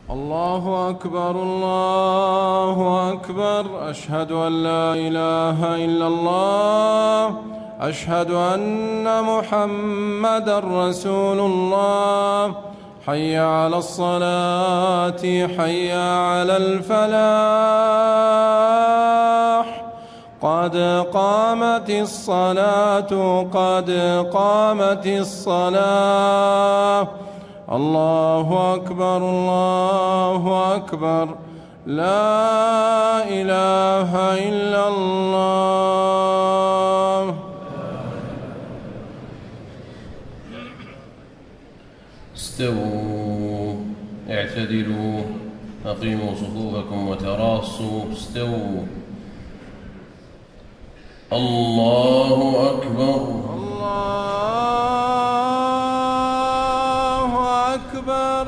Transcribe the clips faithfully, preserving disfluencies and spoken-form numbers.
الله أكبر الله أكبر. أشهد أن لا إله إلا الله. أشهد أن محمدا رسول الله. حي على الصلاة، حي على الفلاح. قد قامت الصلاة، قد قامت الصلاة. الله أكبر الله أكبر. لا إله إلا الله. استووا، اعتدلوا، أقيموا صفوفكم وتراصوا. استووا. الله أكبر الله أكبر.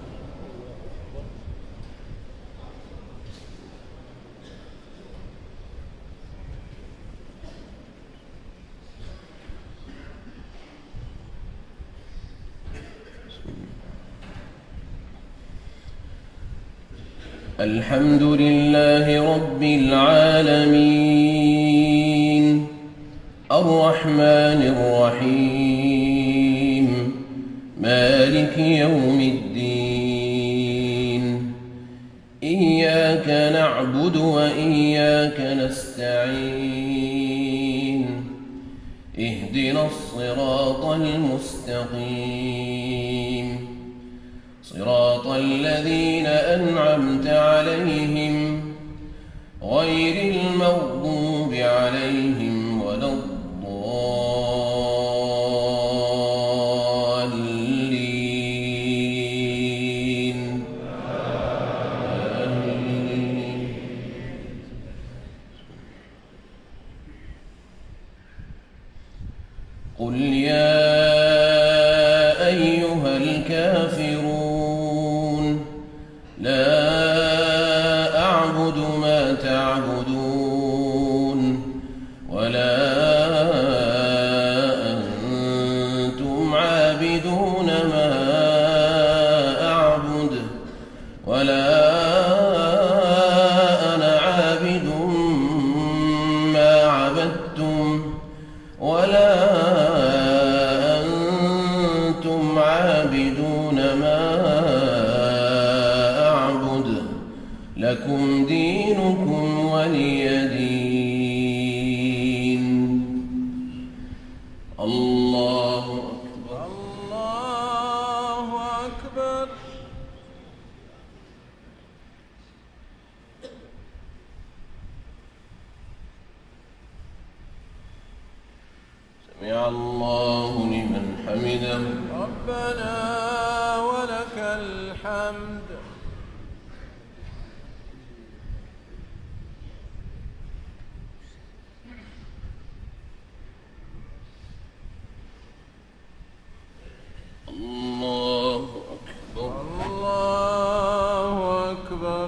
الحمد لله رب العالمين، الرحمن الرحيم، مالك يوم الدين. إياك نعبد وإياك نستعين. اهدنا الصراط المستقيم، صراط الذين أنعمت عليهم غير المغضوب عليهم ولا الضالين. آمين. قل يا أيها الكافرون لا أعبد ما تعبدون ولا أنتم عابدون ما أعبد ولا أنا عابد ما عبدتم ولا أنتم عابدون ما أعبد. لكم دينكم ولي دين. الله أكبر الله أكبر. سمع الله لمن حمده. ربنا ولك الحمد. الله أكبر الله أكبر.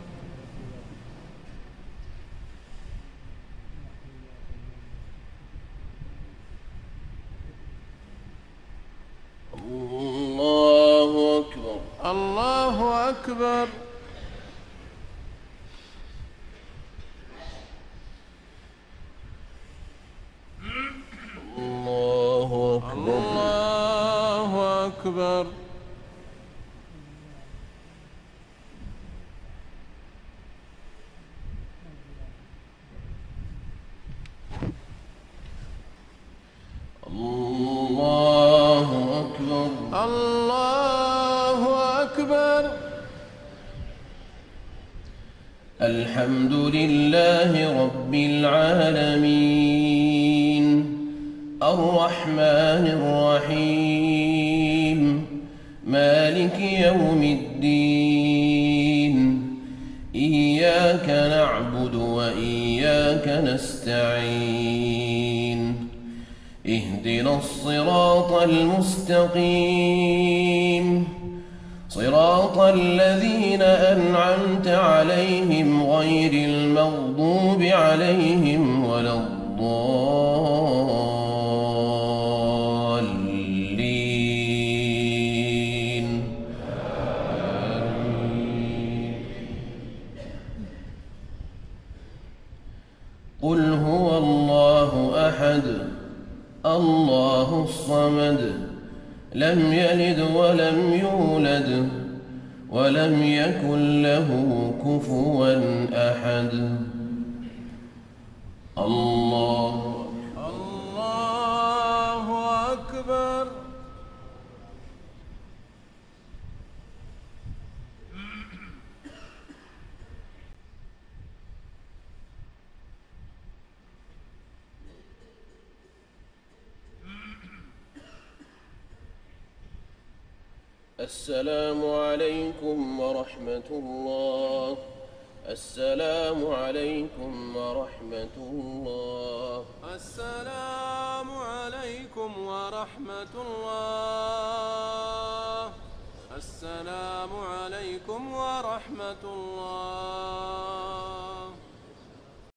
الله أكبر الله أكبر. الله أكبر. الله أكبر. الله أكبر. الله أكبر. الحمد لله رب العالمين، الرحمن الرحيم، مالك يوم الدين. إياك نعبد وإياك نستعين. اهدنا الصراط المستقيم، صراط الذين أنعمت عليهم غير المغضوب عليهم ولا الضالين. آمين. قل هو الله أحد الله الصمد لم يلد ولم يولد ولم يكن له كفوا أحد. الله الله أكبر. السلام عليكم ورحمة الله. السلام عليكم ورحمة الله. السلام عليكم ورحمة الله. السلام عليكم ورحمة الله.